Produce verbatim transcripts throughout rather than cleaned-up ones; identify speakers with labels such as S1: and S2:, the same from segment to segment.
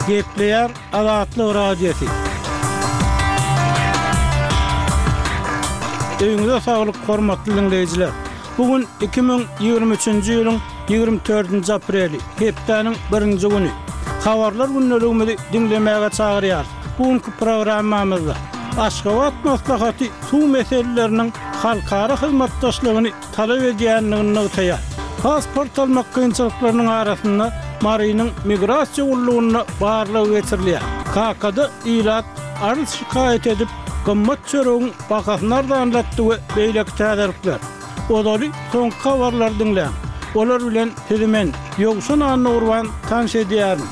S1: Gepleyer Azatlyk Radiosu. Öňüňizde saglyk, hormatly dinleyijiler. Bugün iki bin ýygrimi üçinji ýylyň ýygrimi dördünji apreli, hepdeniň birinji güni. Habarlar günneligimizi dinlemäge çagyrýar. Bugünkü programmamyzda Aşgabat maslahaty suw meseleleriniň halkara hyzmatdaşlygyny talap edýändigini ýa. Pasport almak kynçylyklarynyň arasynda Marynyň migrasiýa ullugyna barlygy geçirilýär. K K-da ilat arz şikayet edip gymmat çöregiň bakasyny anlatdy we beýleki täderikler. Odaly soňky habarlar dinleň. Olar bilen sizimen ýogşun anny urban tanş edýärin.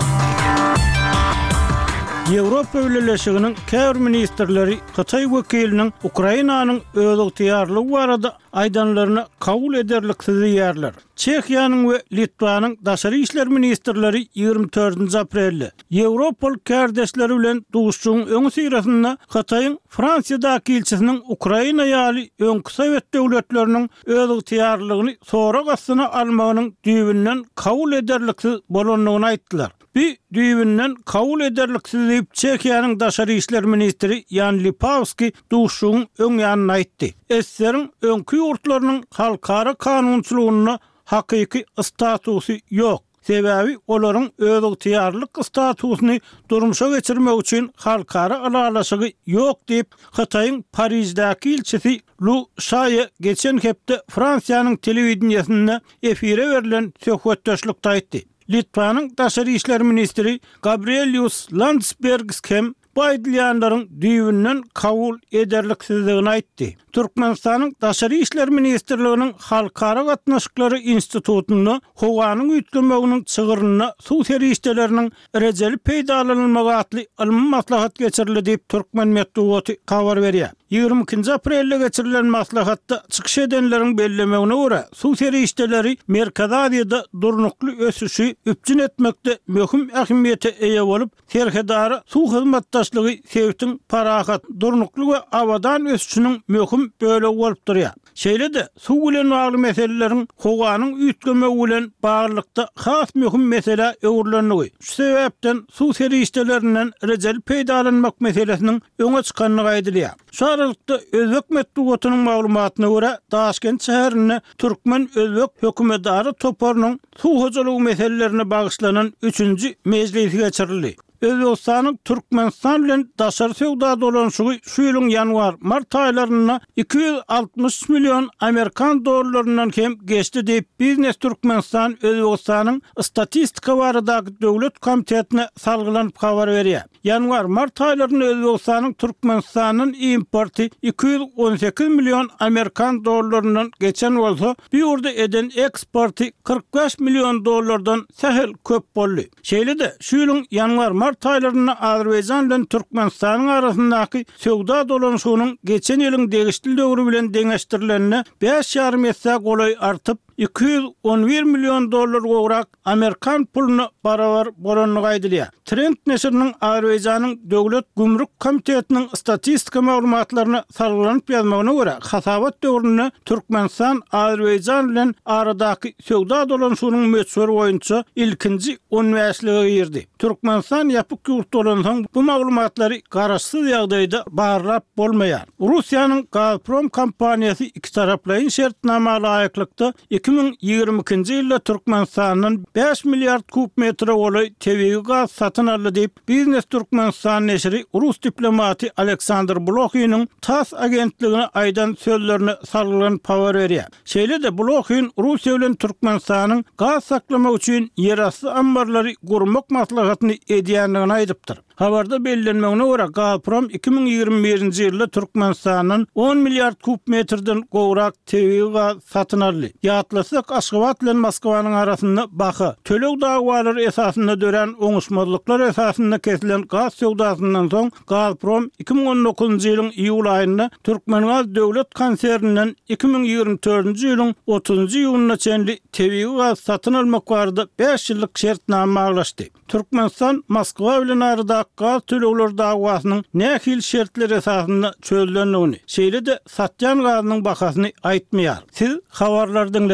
S1: Ýewropa Birleşiginiň käbir ministrleri Xitay wekiliniň Ukrainanyň öz ygtyarlygy barada aýdanlaryny kabul ederliksiz ýerler. Çekiýanyň we Litvanyň daşary işler ministrleri ýygrimi dördünji aprelde Ýewropal kardeşleri bilen duşuşyň öňü syrasynda Xitaýyň Fransiýadaky ilçisiniň Ukraina ýaly öňkü Sowet döwletleriniň öz ygtyarlygyny sonra gasyna almagynyň düýbünden kabul ederliksiz bolanlygyny aýtdylar. Bir düýbünden kabul ederliksiz diýip Çekiýanyň daşary işler ministri Jan Lipavski duşuşyň öň ýanyna aýtdy. Esserin öňkü ýurtlarynyň halkara kanunçylygyna hakyky statusy ýok. Sebäbi olaryň öz ygtyarlyk statusyny durmuşa geçirmek üçin halkara alalaşygy ýok diýip Xitaýyň Parijdäki ilçisi Lu Shaye geçen hepde Fransiýanyň telewizionyasynda efire berilen söhbetdeşlikde aýtdy. Litvanyň daşary işler ministri Gabrielius Landsbergis hem bu aýdylýanlaryň düýbünden kabul ederliksizligini aýtdy. Türkmenistanyň daşary işler ministrliginiň halkara gatnaşyklary institutuny howanyň üýtgemeginiň çygyryna suw serişdeleriniň rejeli peýdalanylmagy atly ilmi maslahat geçirildi diýip Türkmen Medeniýeti habar berýär. ýygrimi ikinji aprelde geçirilen maslahatda çykyş edenleriň bellemegine görä suw serişdeleri Merkez Aziýada durnukly ösüşi üpjün etmekde möhüm ähmiýete eýe bolup, serhedara suw hyzmatdaşlygy sebäpden parahat durnukly we awadan ösüşiniň möhüm böyle bolup durýar. Şeýle-de suw bilen bagly meseleleriň howanyň üýtgemegi bilen baglykda has möhüm mesele öwürlenýär. Şu sebäpden suw serişdelerinden rejeli peýdalanmak meselesiniň öňe çykanlygy aýdylýar. Şu aralykda Özbek Medeniýetining maglumatyna görä Daşkent şäherine Türkmen Özbek hökümetdary toparynyň suw hojalygy meselelerine bagyşlanan üçünji mejlisi geçirildi. Özbekistanyň Türkmenistan bilen daşary sowda dolanşygy şu ýylyň ýanwar-mart aýlaryna iki yüz altmış milyon Amerikan dollarynyň hem geçdi diýip Biznes Türkmenistan Özbekistanyň statistika baradaky döwlet komitetine salgylanyp habar berýär. Ýanwar-mart aýlaryna Özbekistanyň Türkmenistanyň importy iki yüz on sekiz milyon Amerikan dollarynyň geçen bolsa, bir ýurda eden eksporty kırk beş milyon dollardan sehel köp boldy. Şeýle-de şu ýylyň ýanwar mart aýlaryna Azerbaýjan bilen Türkmenistanyň arasyndaky sowda dolanşygynyň geçen ýylyň degişli döwrü bilen deňeşdirilenine beş ýarym esse golay artyp iki yüz on bir milyon dollar gowrak Amerikan puluny barabar bolanlygy aýdylýar. Trend neşriniň Azerbaýjanyň döwlet gümrük komitetiniň statistika maglumatlaryny sargylanyp ýazmagyna görä, hasabat döwründe Türkmenistan Azerbaýjan bilen aradaky sowda dolanşygynyň meçhur boýunça ilkinji on beşligi girdi. Türkmenistan ýapyk ýurt dolansaň bu maglumatlary garaşsyz ýagdaýda barlap bolmaýar. Russiýanyň Gazprom kompaniýasy iki taraplaýyn şertnama laýyklykda iki bin ýygrimi ikinji ýylda Türkmenistanyň beş milliard kub metre goly tebii gaz satyn aldy diýip Biznes Türkmenistan neşri Rus diplomaty Aleksandr Blokhynyň TASS agentligine aýdan sözlerini salgylanyp habar berýär. Şeýle-de Blokhyn Russiýa bilen Türkmenistanyň gaz saklamak üçin ýerasty ambarlary gurmak maslahatyny edýändigini aýdypdyr. Habarda bellenmegine görä Gazprom iki bin ýygrimi birinji ýylda Türkmenistanyň on milliard kub metreden gowrak tebii gaz satyn aldy. Ýatlasak Aşgabat bilen Moskwanyň arasynda baha töleg dagwalary esasynda dören oňuşmazlyklar esasynda kesilen gaz sowdasyndan soň Gazprom iki bin on dokuzunji ýylyň iýul aýynda Türkmengaz döwlet konserniniň iki bin ýygrimi dördünji ýylyň otuzunji ýylyna çenli tebii gaz satyn almak barada beş ýyllyk şertnama aglaşdy. Türkmenistan Moskwa bilen arada gaz tölegler dagwasynyň nähil şertler esasynda çözülendigini, şeýle-de satýan gazynyň bahasyny aýtmaýar. Siz habarlardan